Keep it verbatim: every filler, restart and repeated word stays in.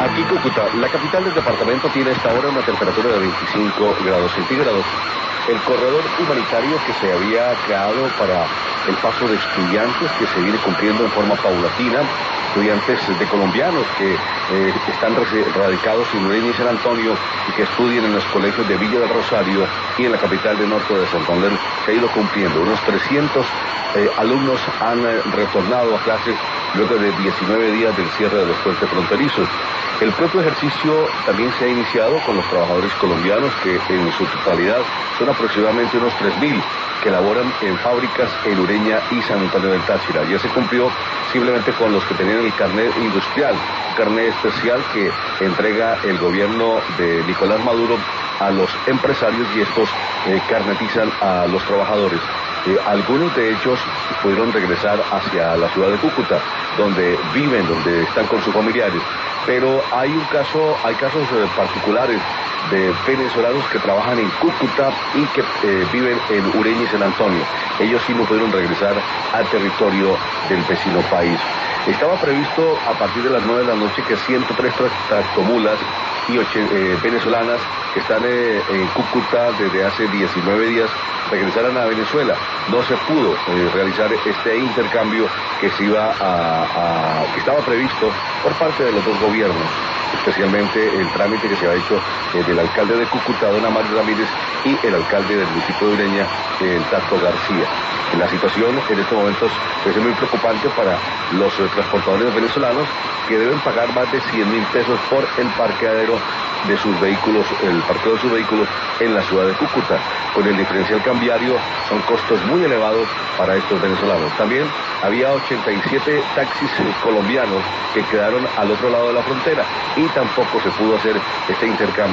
Aquí Cúcuta, la capital del departamento, tiene a esta hora una temperatura de veinticinco grados centígrados. El corredor humanitario que se había creado para el paso de estudiantes, que se viene cumpliendo en forma paulatina, estudiantes de colombianos que eh, están radicados en Ureña y San Antonio y que estudian en los colegios de Villa del Rosario y en la capital de Norte de Santander, se ha ido cumpliendo. Unos trescientos eh, alumnos han eh, retornado a clases luego de diecinueve días del cierre de los puentes fronterizos. El propio ejercicio también se ha iniciado con los trabajadores colombianos, que en su totalidad son aproximadamente unos tres mil, que laboran en fábricas en Ureña y San Antonio del Táchira. Ya se cumplió simplemente con los que tenían el carnet industrial, un carnet especial que entrega el gobierno de Nicolás Maduro a los empresarios, y estos eh, carnetizan a los trabajadores. Eh, algunos de ellos pudieron regresar hacia la ciudad de Cúcuta, donde viven, donde están con sus familiares. Pero hay un caso, hay casos eh, particulares de venezolanos que trabajan en Cúcuta y que eh, viven en Ureña y San Antonio. Ellos sí no pudieron regresar al territorio del vecino país. Estaba previsto a partir de las nueve de la noche que ciento tres tractomulas y eh, venezolanas que están eh, en Cúcuta desde hace diecinueve días regresaran a Venezuela. No se pudo eh, realizar este intercambio que se iba a, a, que estaba previsto por parte de los dos gobiernos, especialmente el trámite que se ha hecho eh, del alcalde de Cúcuta, don Amario Ramírez, y el alcalde del municipio de Ureña, eh, el Tato García. La situación en estos momentos es muy preocupante para los eh, transportadores venezolanos, que deben pagar más de cien mil pesos por el parqueadero de sus vehículos, el parqueo de sus vehículos en la ciudad de Cúcuta. Con el diferencial cambiario son costos muy elevados para estos venezolanos. También había ochenta y siete taxis colombianos que quedaron al otro lado de la frontera y tampoco se pudo hacer este intercambio.